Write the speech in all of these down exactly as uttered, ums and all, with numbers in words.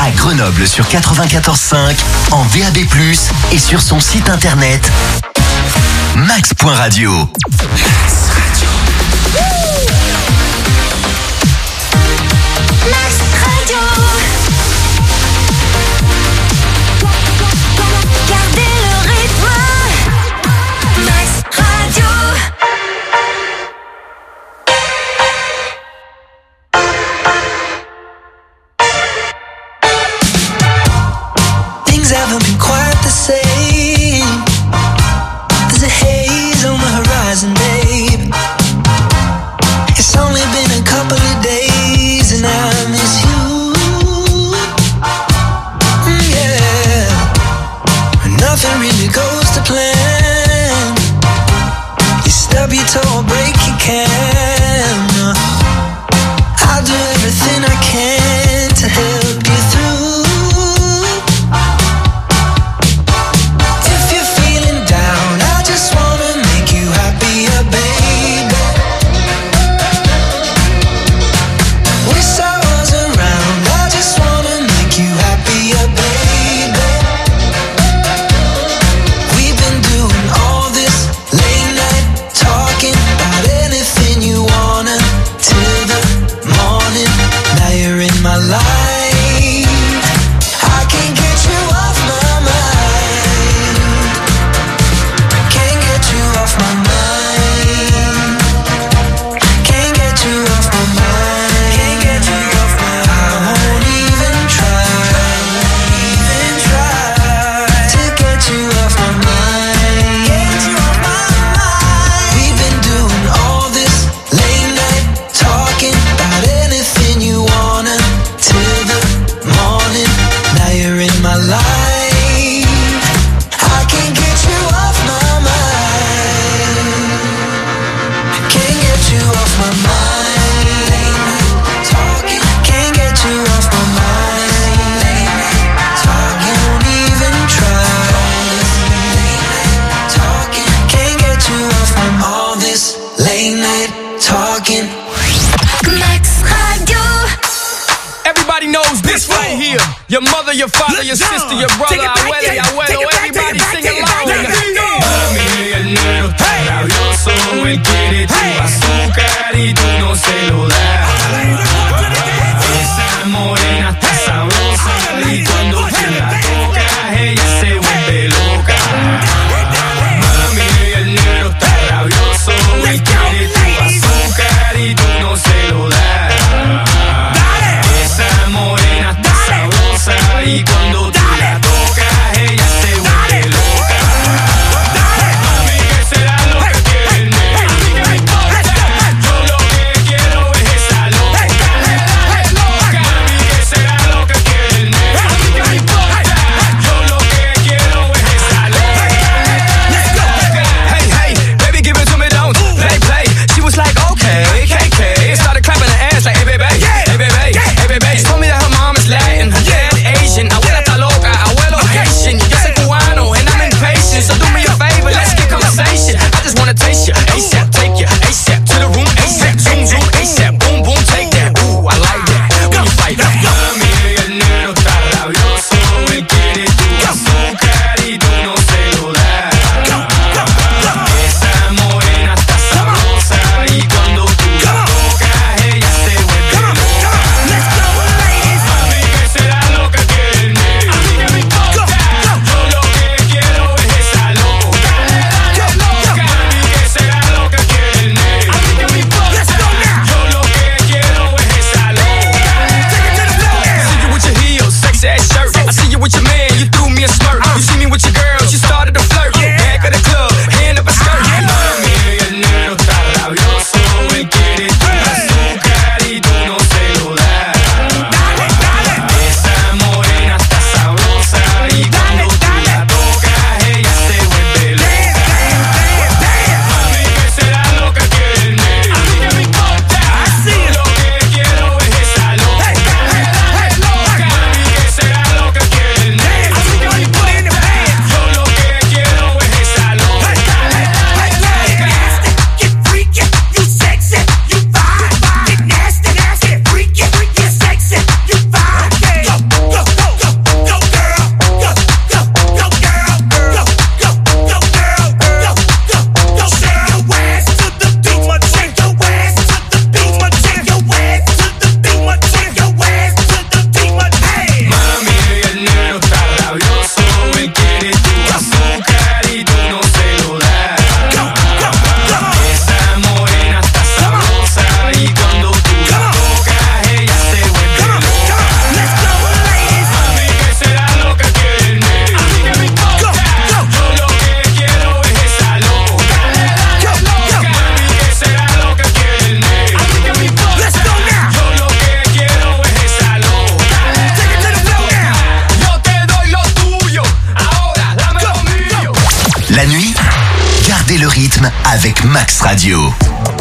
à Grenoble sur quatre-vingt-quatorze cinq, en D A B plus, et sur son site internet max point radio. Max Radio. Max Radio. Gardez le rythme. Max Radio. Things haven't been quite the same. There's a haze on the horizon, babe. It's only been a couple of days and I miss you. Mm, yeah. Nothing really goes to plan. You stub your toe or break your can. I'll do everything I can to help you through. If you're feeling down, I just wanna make you happier, baby. Wish I was around, I just wanna make you happier, baby. We've been doing all this late night talking about anything you wanna till the morning. Now you're in my life. I can't get you off my mind. Can't get you off my mind. Can't get you off my mind. Can't get you off my mind. I won't even try, even try to get you off my mind. Get you off my mind. We've been doing all this late night talking about anything you wanna till the morning. Now you're in my life. I can't get you off my mind. Can't get you off my mind. Late night talking. Can't get you off my mind. Late night talking. Won't even try. Late night talking. Can't get you off my mind. All this late night talking. Max Radio. Everybody knows this right here. Your mother, your father, your sister, your brother, abuela, abuelo, everybody sing along. Mami, el negro está rabioso, él quiere tu azúcar y tú no se lo das. Esa morena está sabrosa y cuando tú la tocas ella se vuelve loca. Mami, el negro está rabioso, él quiere tu azúcar y tú no se lo das. Esa morena está sabrosa y cuando tú la tocas ella se vuelve loca. Mami, ¿qué será lo que quiere el negro? ¿Qué me importa? Yo lo que quiero es esa loca. rythme avec Max Radio.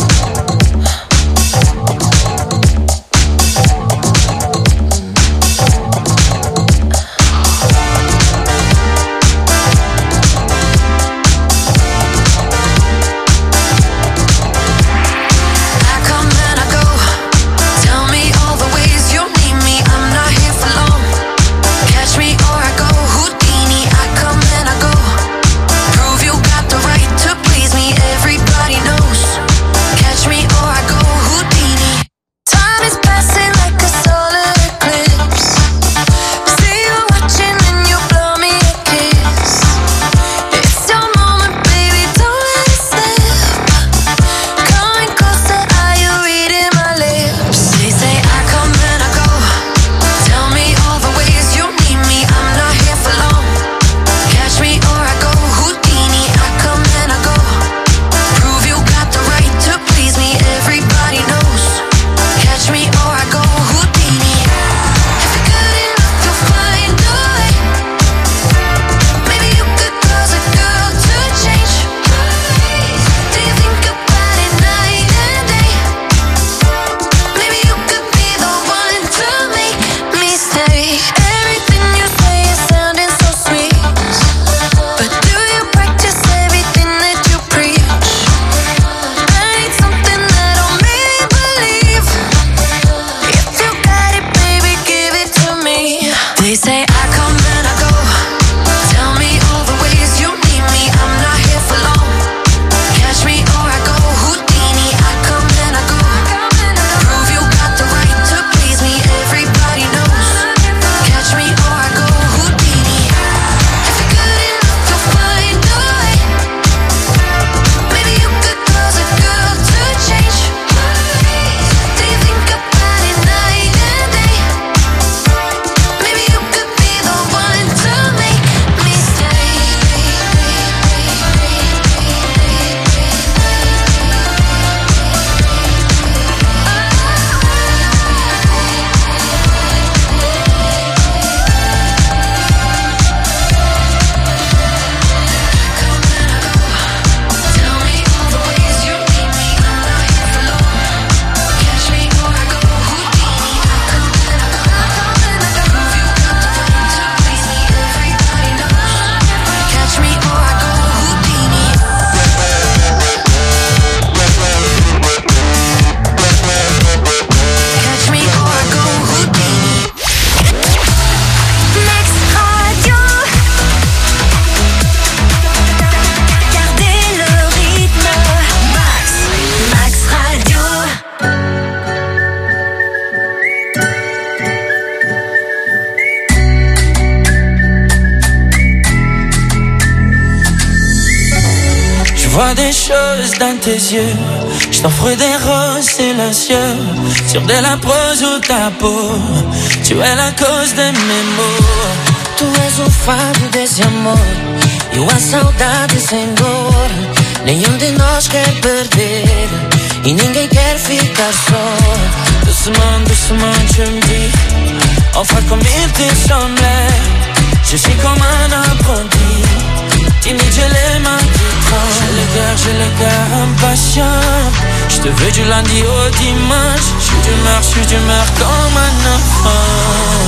vois des choses dans tes yeux. Je t'offre des roses silencieux sur de la prose ou ta peau. Tu es la cause de mes maux. Tu és o fado desse amor e a saudade sem dor. Nenhum de nós quer perder e ninguém quer ficar só. Doucement, doucement, tu me dis enfin comme il te semblait. Je suis comme un apprenti, timide, j'ai les mains qui tremblent. J'ai le cœur, j'ai le cœur impatient. Je te veux du lundi au dimanche. Je suis d'humeur, je suis d'humeur comme un enfant.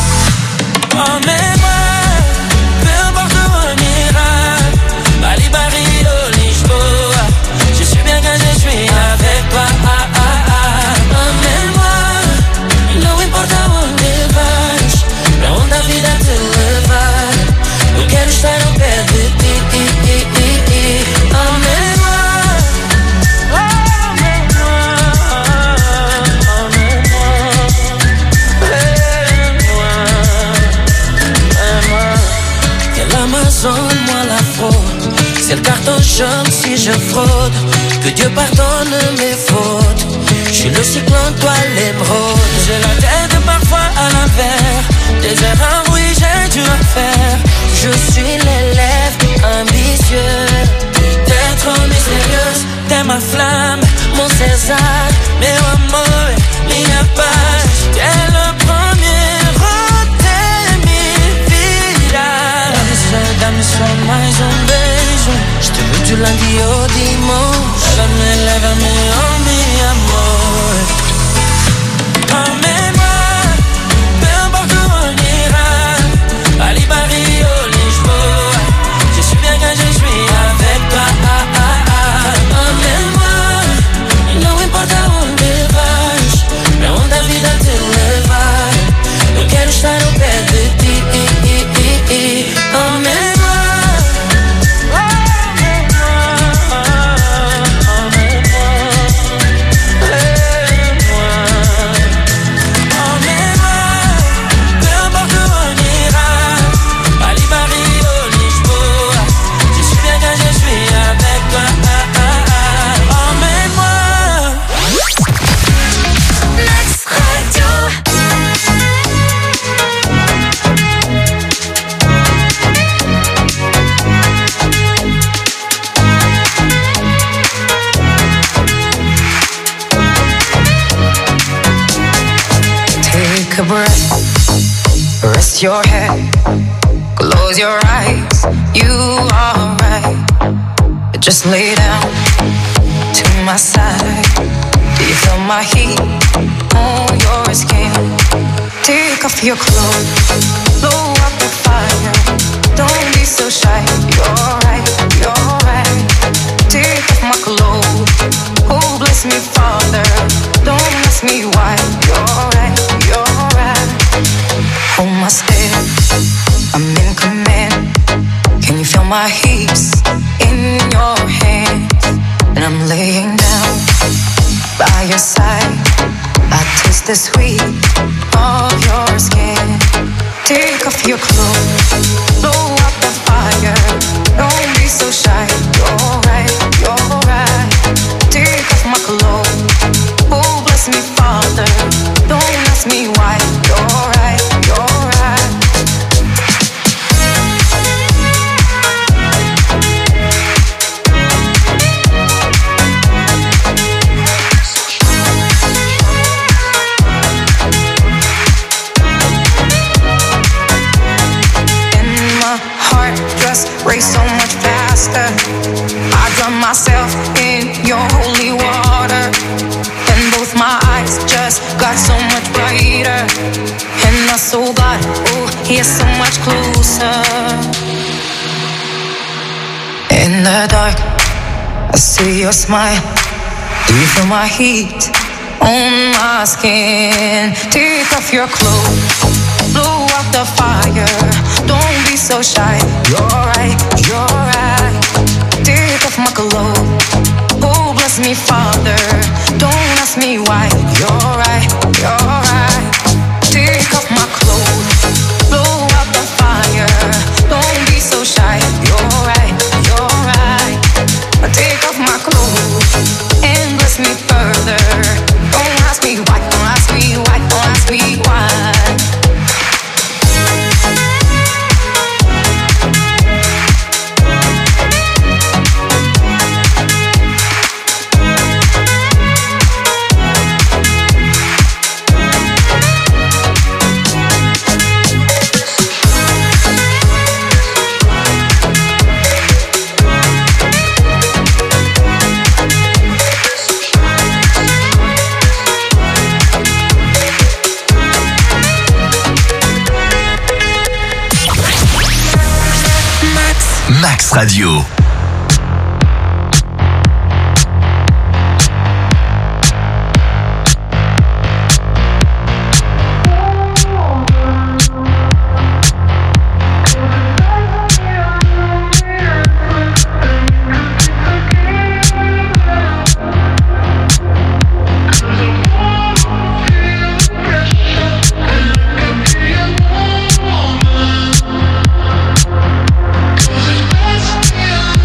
Emmène-moi, peu importe où on ira. Bali, Barrio, Lisboa. Je suis bien quand je suis avec toi. Ah, ah, ah. Emmène-moi, no importa onde vais, pra onde a vida te levar. Eu quero estar ao pé de ti. Emmène-moi, emmène-moi, emmène-moi, emmène-moi. De l'Amazone, moi la fraude. C'est le carton jaune si je fraude. Que Dieu pardonne mes fautes. Je suis le cyclone, toi l'émeraude. J'ai la tête parfois à l'envers. Des erreurs, oui, j'ai dû en faire. Je suis l'élève ambitieux. T'es trop mystérieuse, t'es ma flamme, mon César. Meu amor, minha paz. T'es le premier, t'es minha vida. Dá-me só, dá-me só mais um beijo. Je te veux du lundi au dimanche. Rest your head, close your eyes. You are right. Just lay down to my side. Do you feel my heat on your skin? Take off your clothes, blow up the fire. Don't be so shy. You're right, you're right. Take off my clothes. Oh, bless me, Father. Don't ask me why. You're right, you're right. Hold my step, I'm in command. Can you feel my hips in your hands? And I'm laying down by your side. I taste the sweet of your skin. Take off your clothes, blow up the fire. Don't be so shy. You're right, you're right. Take off my clothes. Oh, bless me, Father. Don't ask me why. You're right, you're right. Race so much faster. I drown myself in your holy water, and both my eyes just got so much brighter. And my soul got, oh, here so much closer. In the dark, I see your smile. Do you feel my heat on my skin? Take off your clothes, blow up the fire. Don't be so shy. You're right, you're right. Take off my clothes. Oh, bless me, Father. Don't ask me why. You're right, you're right. Take off my clothes. Blow up the fire. Don't be so shy. You're right, you're right. Take off my clothes and bless me further. Don't ask me why. Don't ask me why. Don't ask me why. Max Radio. Yeah.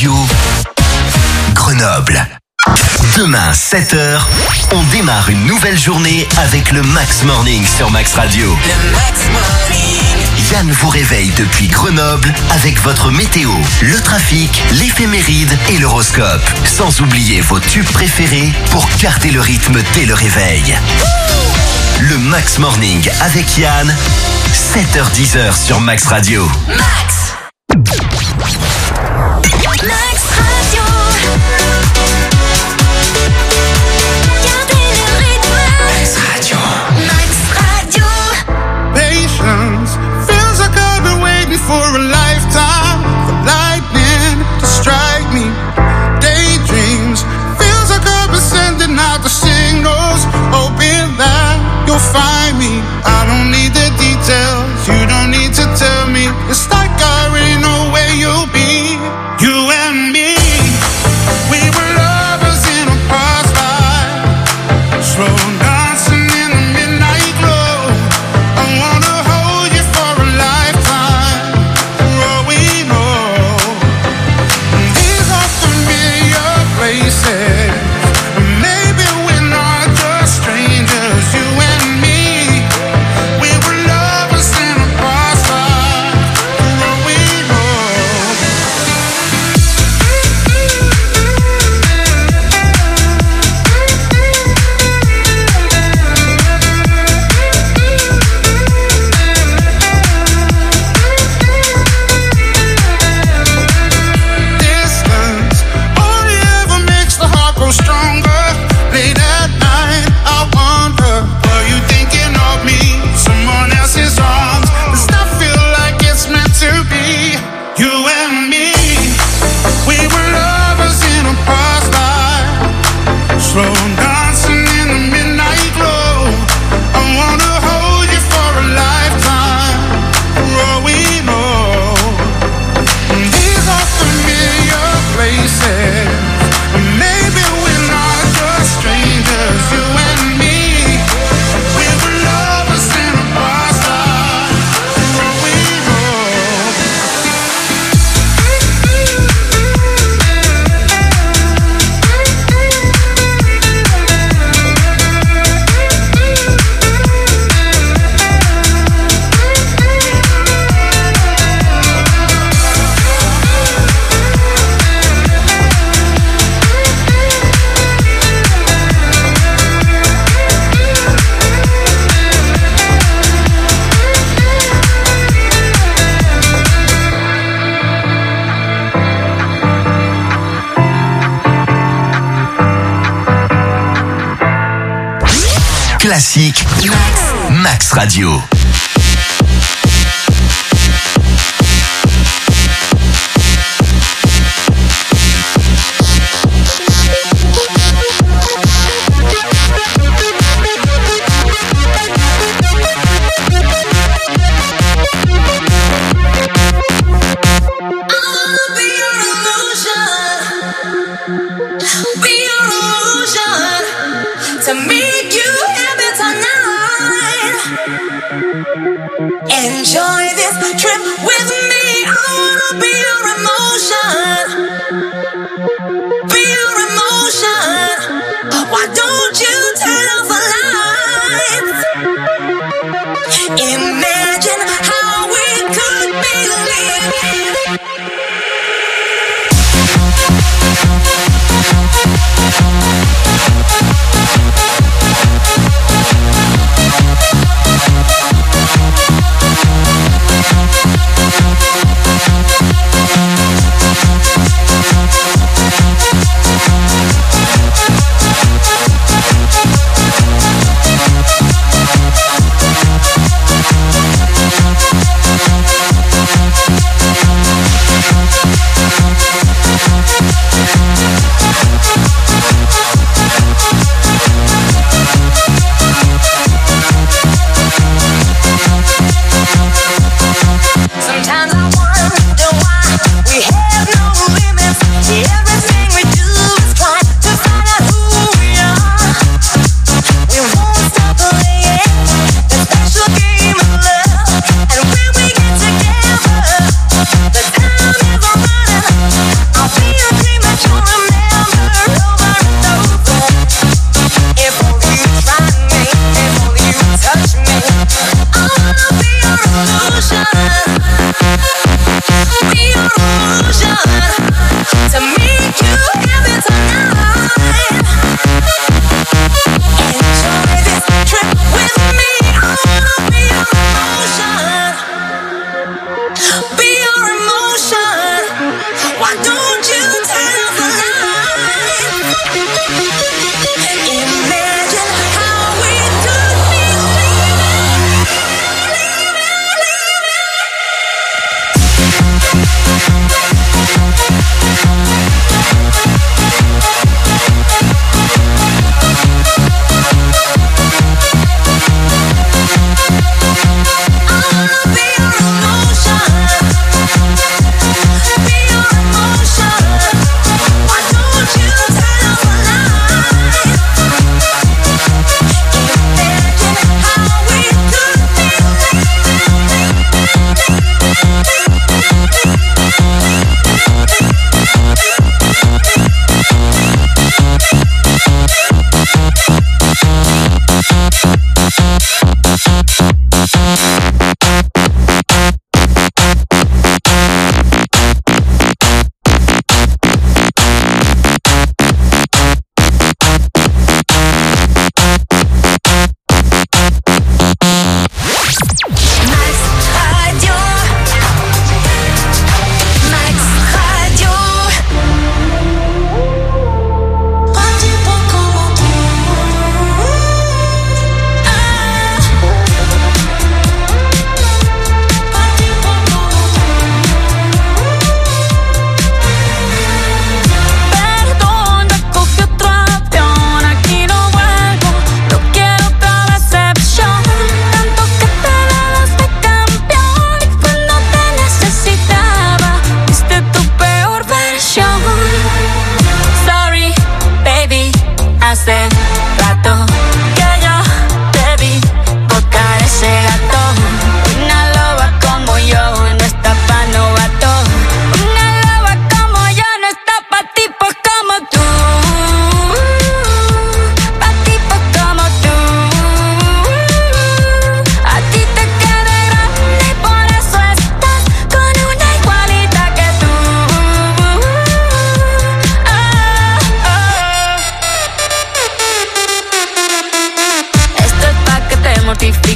Radio, Grenoble. Demain, sept heures, on démarre une nouvelle journée avec le Max Morning sur Max Radio. Le Max Morning. Yann vous réveille depuis Grenoble avec votre météo, le trafic, l'éphéméride et l'horoscope. Sans oublier vos tubes préférés pour garder le rythme dès le réveil. Le Max Morning avec Yann, sept heures dix sur Max Radio. Max. Max Radio. Gardez le rythme. Max Radio. Max Radio. Patience feels like I've been waiting for a lifetime for lightning to strike me. Daydreams feels like I've been sending out the signals, hoping that you'll find me. I don't need the details, you don't need to tell me. It's like I already know where you'll be. You and me, we were lovers in a past life, slow dancing in the midnight glow. I wanna hold you for a lifetime, for all we know. These are familiar places, maybe we're not just strangers. You and me, we were lovers in a past life, for all we know. Distance only ever makes the heart grow stronger. Late at night, I wonder, are you thinking of me? Someone else's arms. Does not feel like it's meant to be. You and me, we were lovers in a past life, slow dancing in the midnight glow. I wanna hold you for a lifetime, for all we know. These are familiar places, maybe we're not just strangers. You and me, we were lovers in a past life, for all we know. Classique, Max Radio. Be your illusion. Be your illusion. To make you happy tonight. Enjoy this trip with me. I wanna be your emotion. Be your emotion. Why don't you turn off the lights? Imagine how we could be living.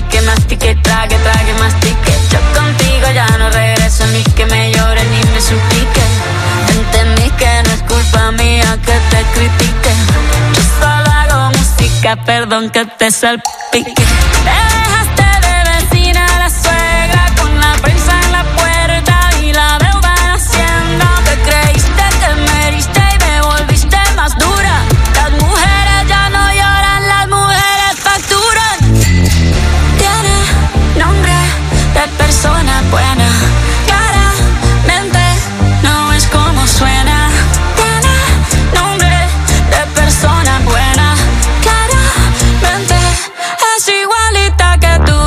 mastique, mastique, trague, trague, mastique. Yo contigo ya no regreso, ni que me llore ni me suplique. Entendí que no es culpa mía que te critique. Yo solo hago música, perdón que te salpique. Te dejaste de vecina a la suegra con la prensa en la puerta y la deuda en Hacienda. Te creíste que me heriste y me volviste más dura. Las mujeres ya no lloran, las mujeres facturan. Tiene nombre de persona buena, claramente no es como suena. Tiene nombre de persona buena, claramente es igualita que tú.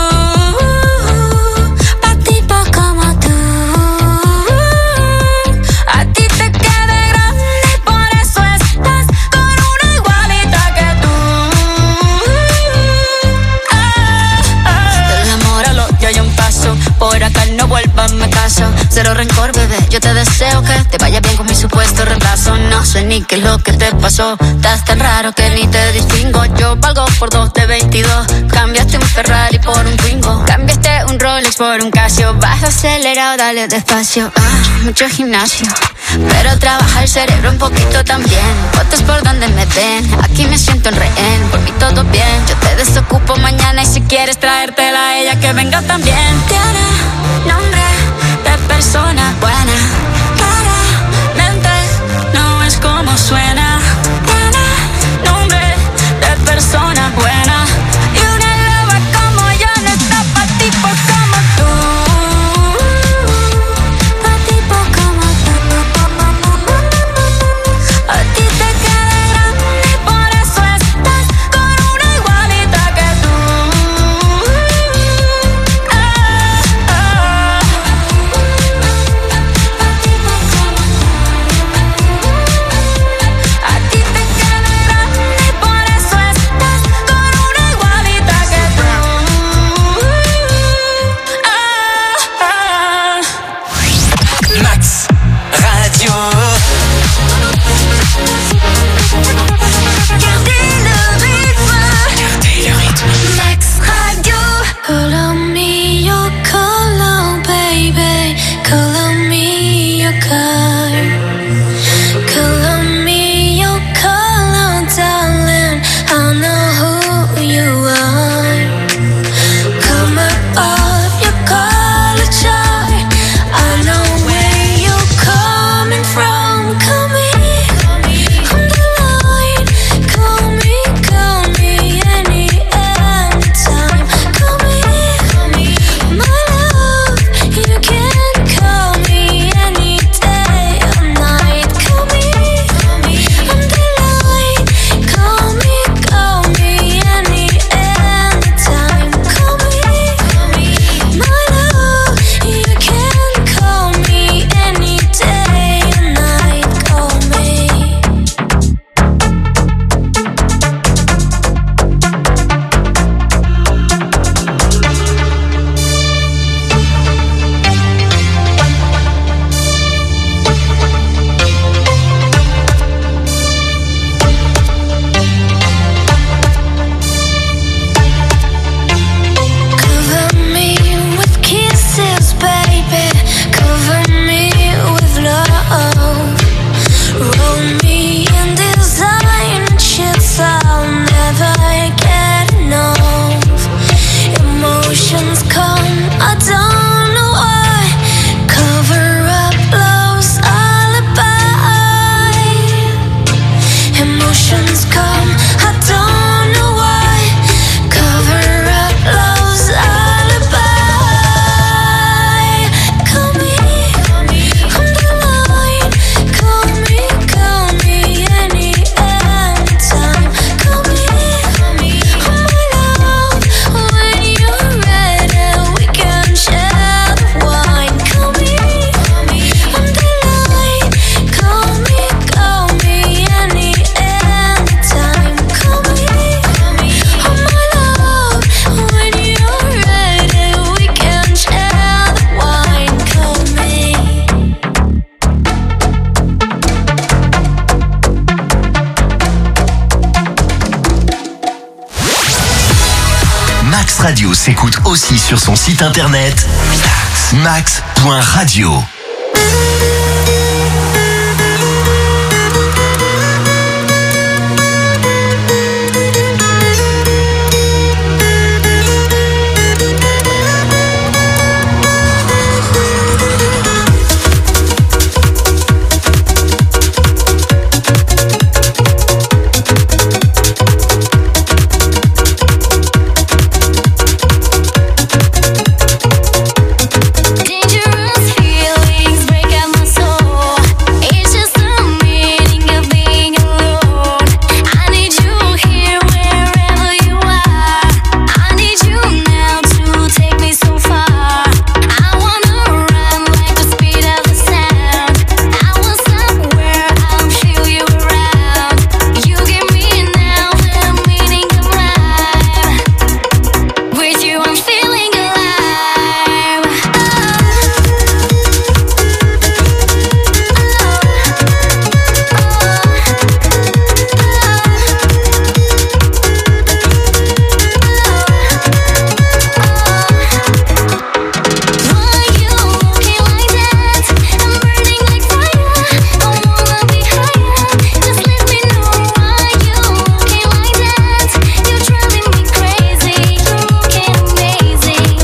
Pa' tipo como tú, a ti te queda grande y por eso estás con una igualita que tú. Ah, ah. Del amor al odio hay un paso, por acá no vuelvas, me caso. Cero rencor, bebé, yo te deseo que te vaya bien con mi supuesto reemplazo. No sé ni qué es lo que te pasó, estás tan raro que ni te distingo. Yo valgo por dos de veintidós, cambiaste un Ferrari por un Twingo, cambiaste un Rolex por un Casio. Vas acelerado, dale despacio. Ah, mucho gimnasio, pero trabaja el cerebro un poquito también. Fotos por donde me ven, aquí me siento en rehén. Por mí todo bien, yo te desocupo mañana y si quieres traértela a ella que venga también. Tiene nombre de persona buena, claramente no es como suena. Tiene nombre de persona buena y una loba como yo no está pa' tipos como tú. Pa' tipos como tú. A ti te queda grande y por eso estás con una igualita que tú. Ah, ah. radio s'écoute aussi sur son site internet max point radio. Dangerous feelings break out my soul. It's just the meaning of being alone. I need you here wherever you are. I need you now to take me so far. I wanna run like the speed of the sound. I want somewhere I'll feel you around. You give me now the meaning of life. With you I'm feeling alive. Why you looking like that? I'm burning like fire. I wanna be higher. Just let me know why you looking like that. You're driving me crazy. You're looking amazing.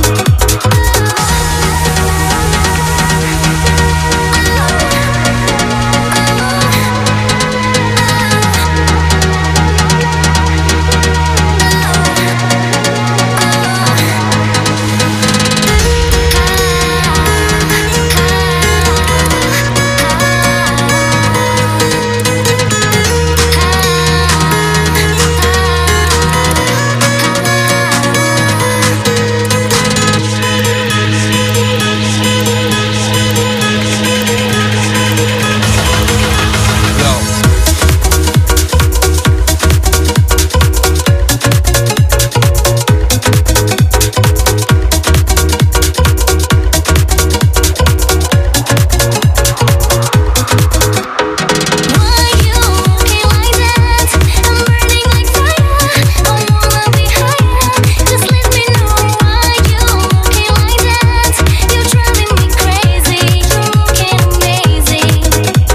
Why you looking like that? I'm burning like fire. I wanna be higher. Just let me know why you looking like that. You're driving me crazy. You're looking amazing.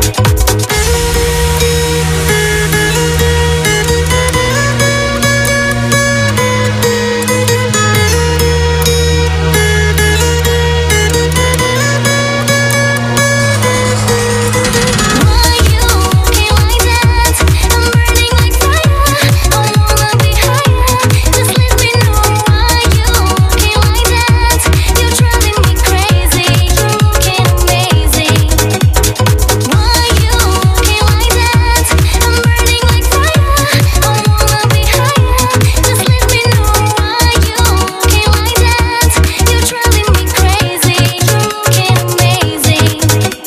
Why you looking like that? I'm burning like fire. I wanna be higher. Just let me know why you looking like that. You're driving me crazy. You're looking amazing. Why you looking like that? I'm burning like fire. I wanna be higher. Just let me know why you looking like that. You're driving me crazy. You're looking amazing.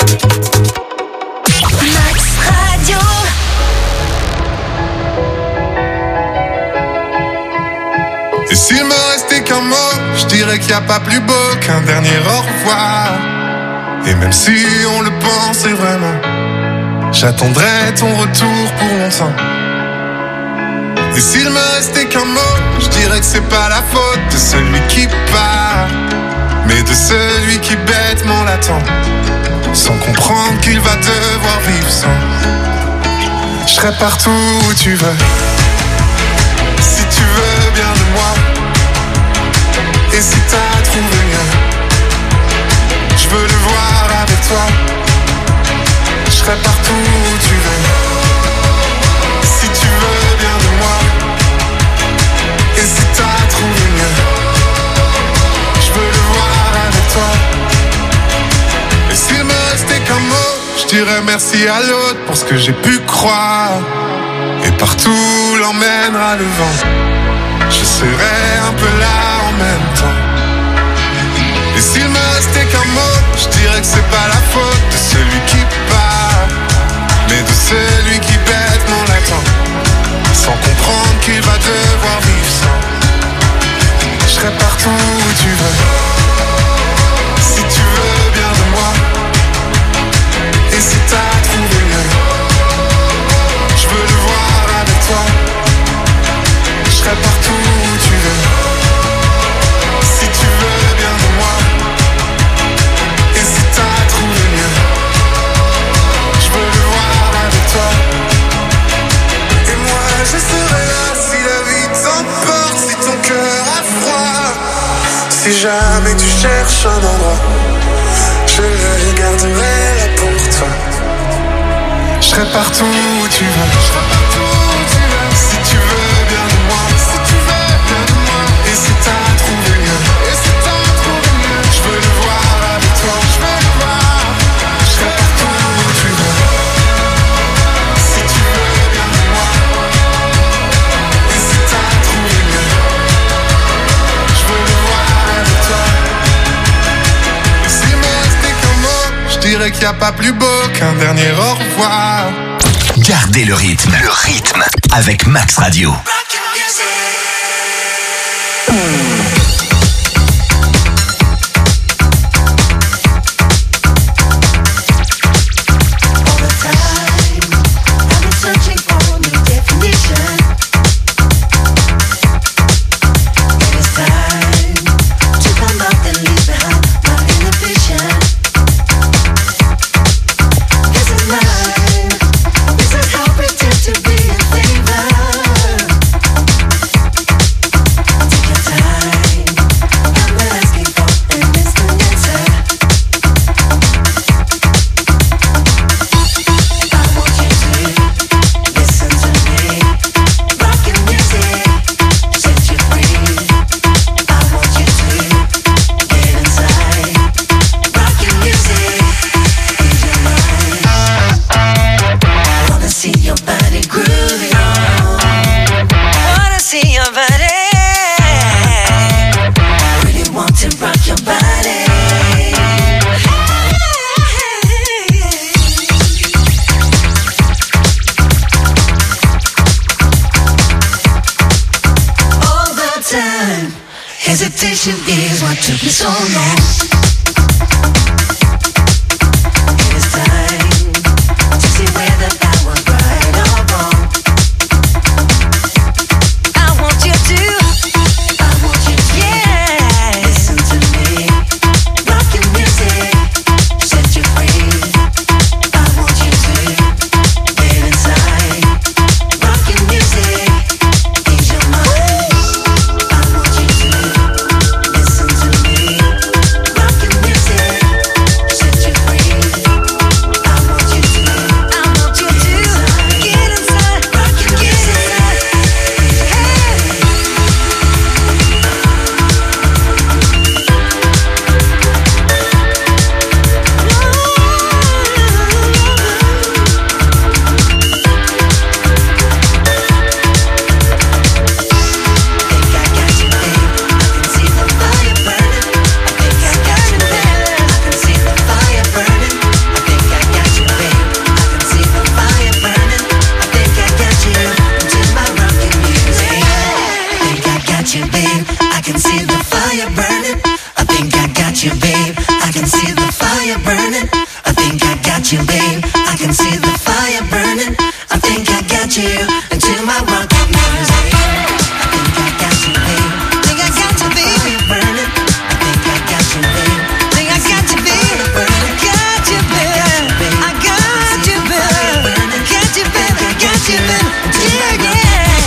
Max Radio. Et s'il me restait qu'un mot, je dirais qu'il n'y a pas plus beau qu'un dernier au revoir. Et même si on le pensait vraiment, j'attendrai ton retour pour longtemps. Et s'il me restait qu'un mot, je dirais que c'est pas la faute de celui qui part, mais de celui qui bêtement l'attend, sans comprendre qu'il va devoir vivre sans. Je serai partout où tu veux, si tu veux bien de moi. Et si t'as trouvé mieux, je veux le voir avec toi. Je serai partout où tu veux, si tu veux bien de moi. Et si t'as trouvé mieux, je veux le voir avec toi. Et s'il me restait qu'un mot, je dirais merci à l'autre pour ce que j'ai pu croire. Et partout l'emmènera le vent, je serai un peu là en même temps. Et s'il me restait qu'un mot, je dirais que c'est pas la faute de celui qui part, mais de celui qui bêtement l'attend, sans comprendre qu'il va devoir vivre sans. Je serai partout où tu veux, si tu veux bien de moi. Et si t'as trouvé mieux, je veux le voir avec toi. Je serai partout où tu veux, Si jamais tu cherches un endroit, je le garderai là pour toi. Je serai partout où tu veux. Si tu veux bien de moi, si tu veux bien de moi. Et si t'as trouvé mieux, et si t'as trouvé mieux, je veux le voir avec toi, je veux le voir. Je serai partout où tu veux. Si tu veux bien de moi, et si t'as trouvé mieux, je veux le voir avec toi. Et s'il me restait qu'un mot, je dirais qu'il n'y a pas plus beau qu'un dernier au revoir. Gardez le rythme, le rythme avec Max Radio. Hesitation is what took me so long. It is time to see whether I was right or wrong. I want you to, I want you to, yeah. Listen to me, rock your music, set you free. I want you to get inside, rock your music, ease your mind. I want you to listen to me, rock your music, set you free. I want you to, I want you to get inside, rock your music. I can see the fire burning. I think I got you, babe. I can see the fire burning. I think I got you, babe. I can see the fire burning. I think I got you into my rock music. I think I got you, babe. Think I got you, babe. Burning. I think I got you, babe. Think I got you, babe. Got you, babe. I got you, babe. Got you, babe. I got you, babe. Yeah, yeah.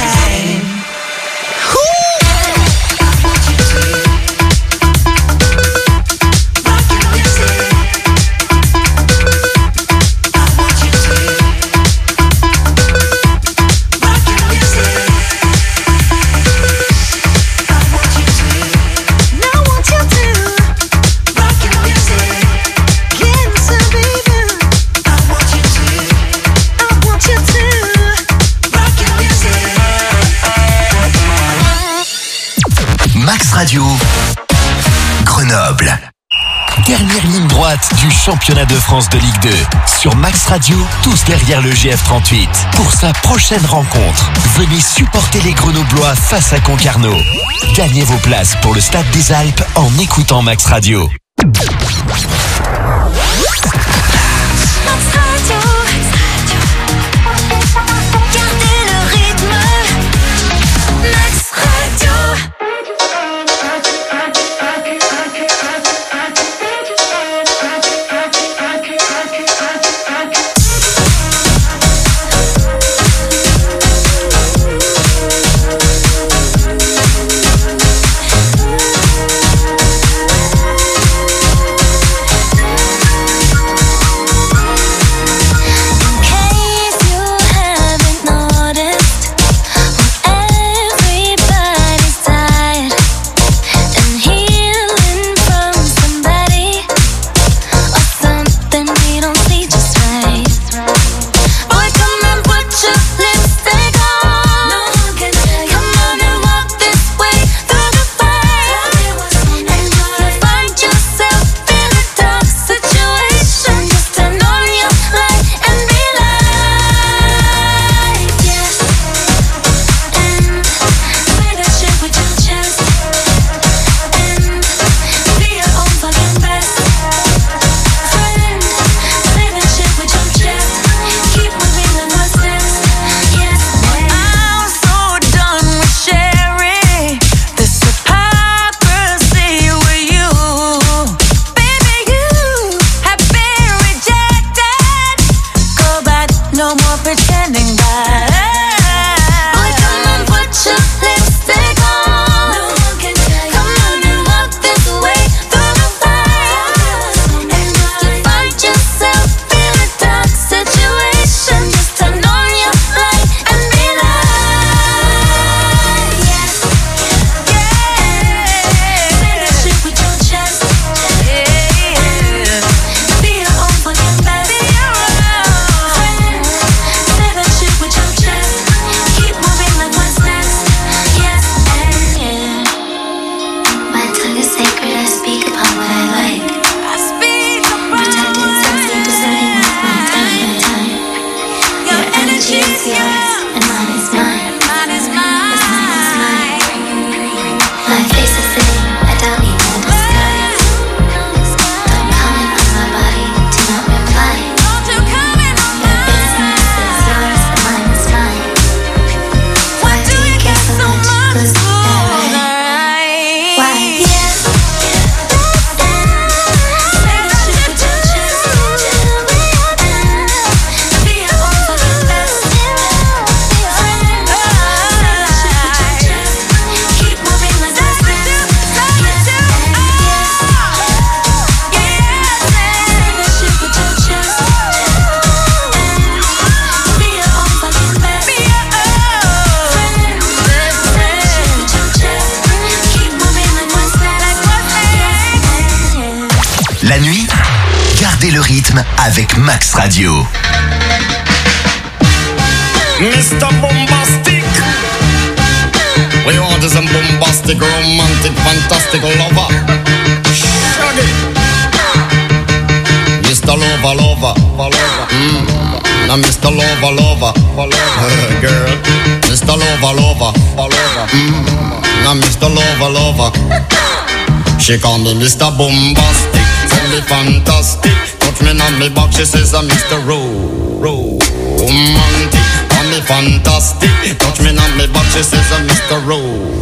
Radio Grenoble. Dernière ligne droite du championnat de France de Ligue deux. Sur Max Radio, tous derrière le G F trente-huit. Pour sa prochaine rencontre, venez supporter les Grenoblois face à Concarneau. Gagnez vos places pour le Stade des Alpes en écoutant Max Radio. Gardez le rythme. Max Radio. Gardez le rythme avec Max Radio. mister Bombastic, we want is a bombastic, romantic, fantastic lover. Shaggy, mister Lover, Lover, Lover. Mm. Now mister Lover, Lover, Lover. Girl, mister Lover, Lover, Lover. Mm. Now mister Lover, Lover. She call me mister Bombastic, tell me fantastic. Touch me on me back, she says I'm mister Ro, Ro, romantic. Call me fantastic, touch me on me back, she says I'm mister Ro,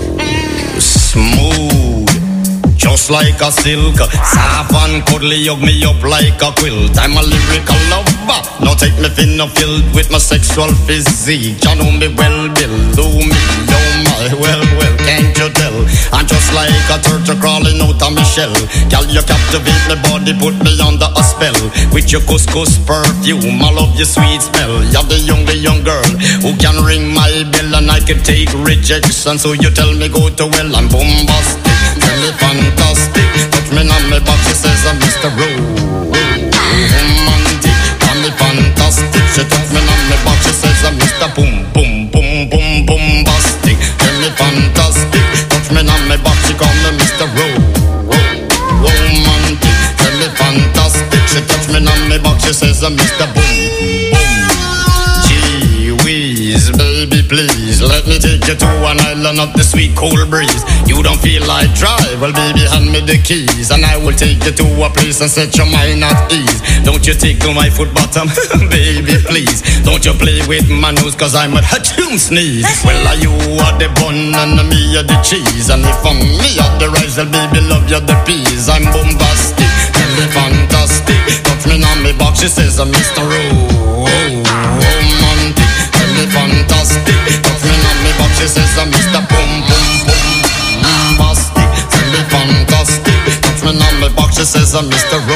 smooth, just like a silk. Soft and cuddly, hug me up like a quilt. I'm a lyrical lover, now take me thin or filled with my sexual physique. You know me well, Bill, do me, oh my, well, well, can't you tell? I'm just like a turtle crawling out of my shell. Girl, you captivate my body, put me under a spell. With your couscous perfume, I love your sweet smell. You're the young, the young girl who can ring my bell, and I can take rejection. So you tell me go to well, I'm bombastic, tell me fantastic. Touch me on my back, she says I'm mister Ro, romantic. Call me fantastic, she touch me on my back, she says I'm mister Boom, boom, boom, boom, bombastic. Tell me fantastic, touch me on my back, she call me mister Ro, romantic. Tell me fantastic, she touch me on my back, she says I'm mister Boom, boom. Gee whiz, baby please, let me take you to an island of the sweet cool breeze. You don't feel like drive, well baby hand me the keys, and I will take you to a place and set your mind at ease. Don't you tickle my foot bottom, baby please. Don't you play with my nose, cause I'm a hatchoon sneeze. Well are you are the bun and me are the cheese, and if I'm me are the rice, well baby love you the peas. I'm bombastic, tell me fantastic. Touch me on me box, she says I'm mister Ro, romantic. Tell me fantastic, touch me on me box, she says I'm mister Boom, boom, boom, bombastic. Tell me fantastic, touch me on me box, she says I'm mister Ro,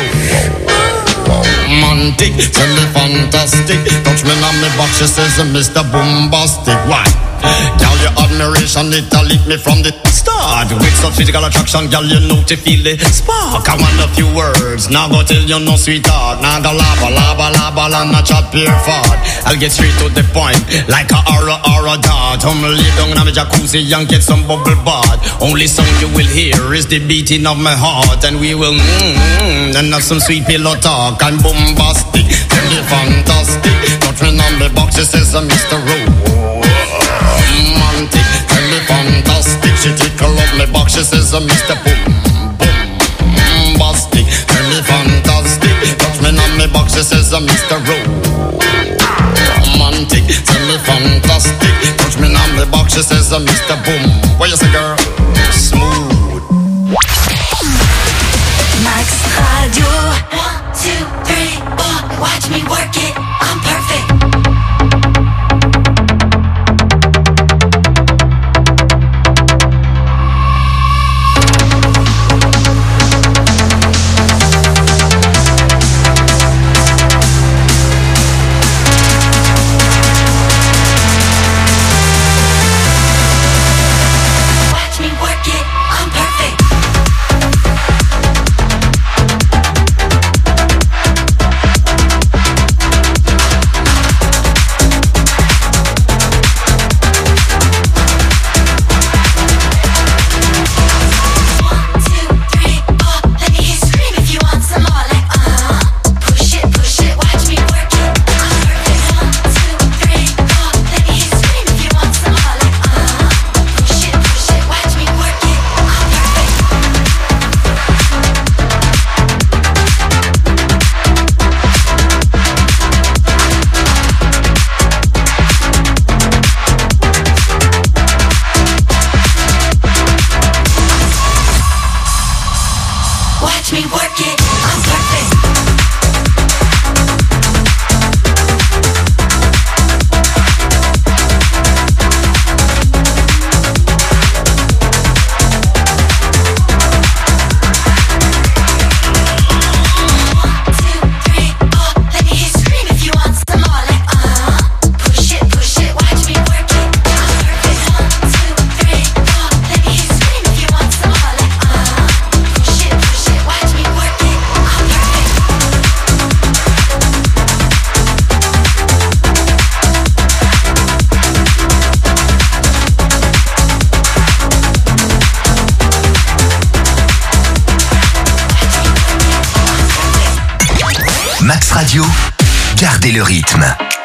romantic. Tell me fantastic, touch me on me box, she says I'm mister Bombastic. Why? Girl, your admiration, it a lick me from the start. With some physical attraction, girl, you know to feel the spark. I want a few words, now go tell you no sweetheart. Now go lava, lava, lava, and not chat pure fart. I'll get straight to the point, like a aura, aura dart. I'm lay down in my jacuzzi and get some bubble bath. Only sound you will hear is the beating of my heart, and we will mmm, and have some sweet pillow talk. I'm bombastic, tell me fantastic. Touch me on the box, she says I'm mister Ro, romantic. Tell me fantastic, she tickle up my box, she says I'm mister Boom, boom, bombastic. Tell me fantastic, touch me on my box, she says I'm mister Ro, romantic. Tell me fantastic, touch me on my box, she says I'm mister Boom. What you say, girl? Smooth. Max Radio. One, two, three, four. Watch me work it. I'm perfect. Watch me work it. I'm perfect. Watch me work it. I'm perfect. Watch me work it. Radio, gardez le rythme.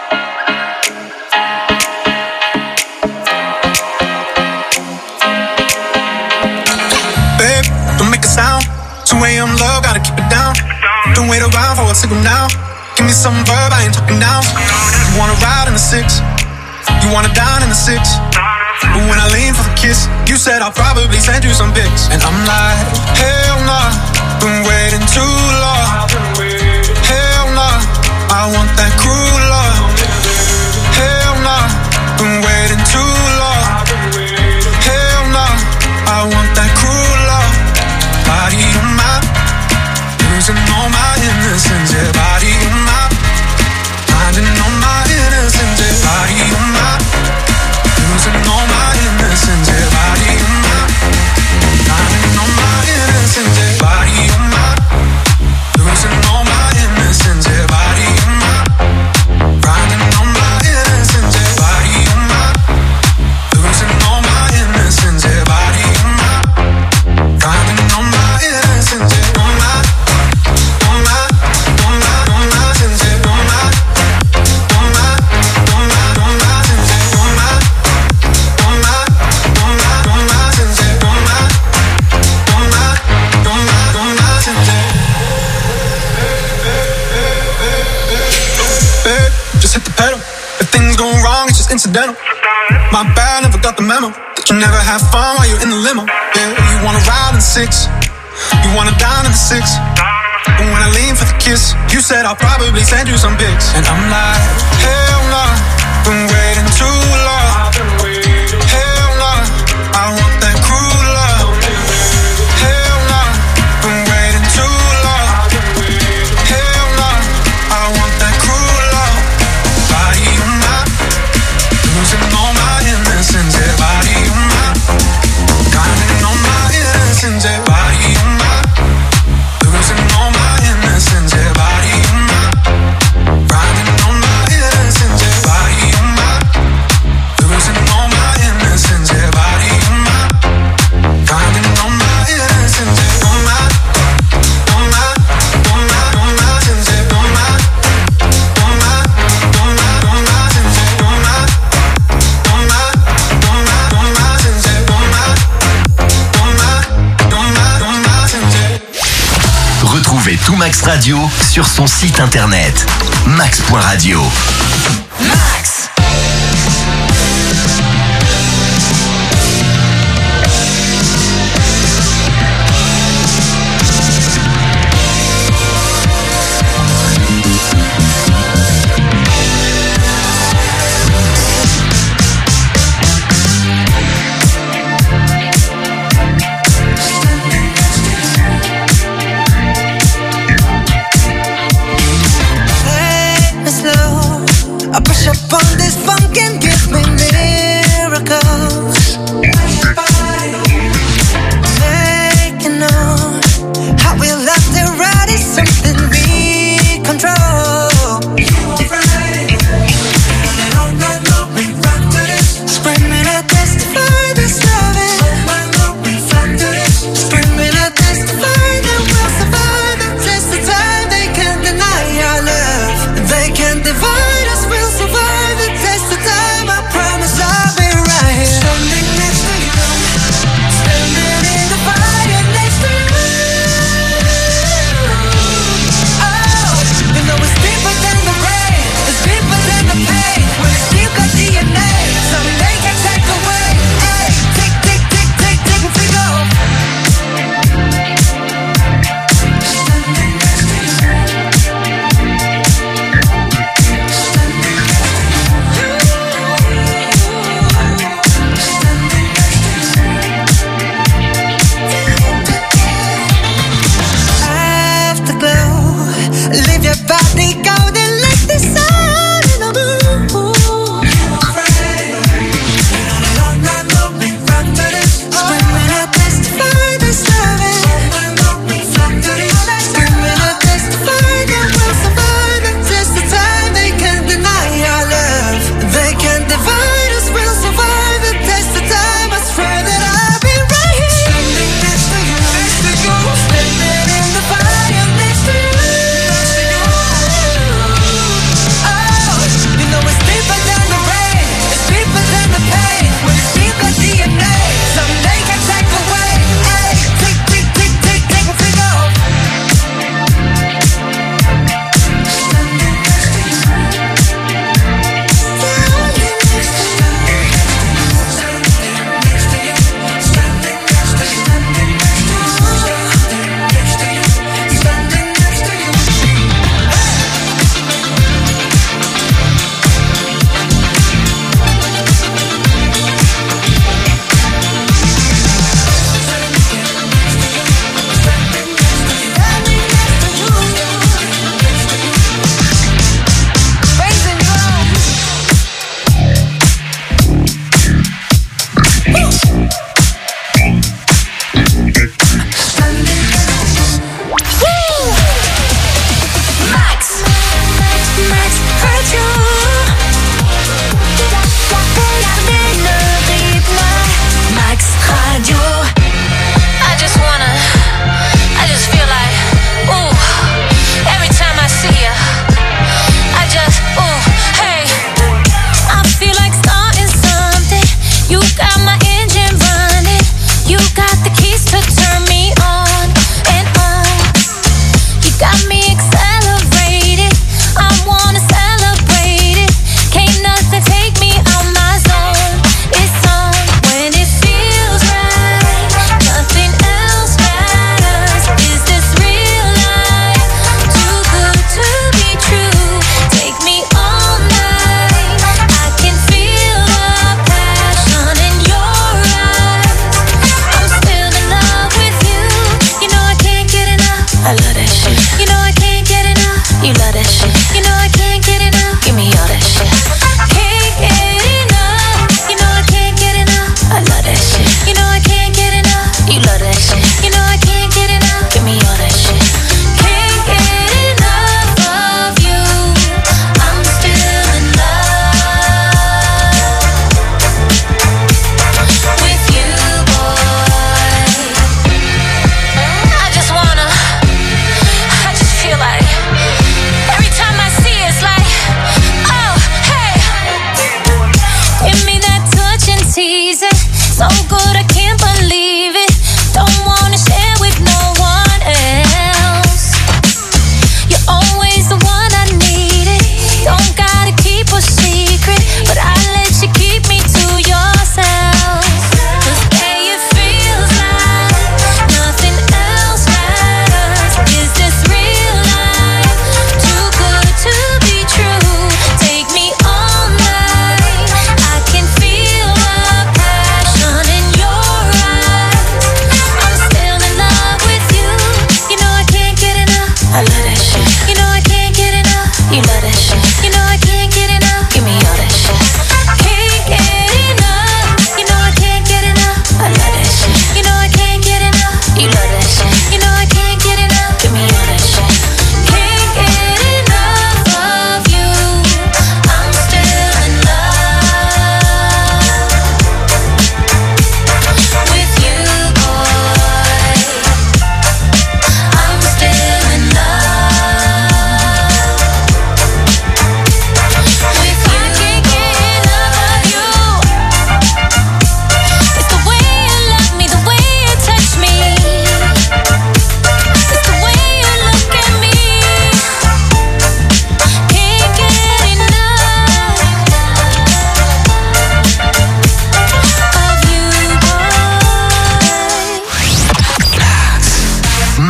Babe, don't make a sound. two a.m. love, gotta keep it down. Don't wait around for a signal now. Give me some verb, I ain't talking now. You wanna ride in the six, you wanna dine in the six. But when I lean for the kiss, you said I'll probably send you some pics. And I'm like, hell nah, been waiting too long. Hell nah, I want that cruel love. Hell nah, been waiting too long. Hell nah, I want that cruel love. Body on my, losing all my innocence. Yeah, body on my, finding all my innocence. Yeah, body on my, losing all my innocence. Yeah, body on my, finding all my innocence. Yeah, body on my, losing all my innocence. Yeah, body on my, finding all my innocence. Yeah, body on my, losing all my innocence. Yeah, body on my, finding all my innocence. Yeah, on my, on my, on my, on my sins. Yeah, on my, on my, on my, on my sins. Yeah, on my, on my, on my, on my sins. Yeah, on my, on my, on my, on my sins. Yeah. Babe, just hit the pedal. If things go wrong, it's just incidental. My bad, never got the memo that you never have fun while you're in the limo. Yeah, you wanna ride in the six, you wanna dine in the six. But when I lean for the kiss, you said I'll probably send you some pics. And I'm like, hell nah, been waiting too long. Hell nah, I want that cruel love. Hell nah, been waiting too long. Hell nah, I want that cruel love. Body on my, losing all my innocence. Yeah, body on my, finding all my innocence. Yeah, body on my, losing all my innocence. Yeah, body on my, finding all my innocence. Yeah, body on my, losing all my innocence. Yeah, body on my, finding all my innocence. Yeah, on my, on my, on my, on my sins. Yeah, on my, on my, on my, on my sins. Yeah, on my, on my, on my, on my sins. Yeah, on my, on my, on my, on my sins. Yeah. Retrouvez tout Max Radio sur son site internet max point radio. Max. I push up on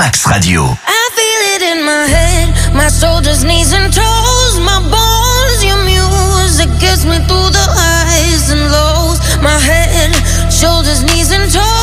Max Radio. I feel it in my head, my shoulders, knees and toes, my bones, your music gets me through the highs and lows. My head, shoulders, knees and toes.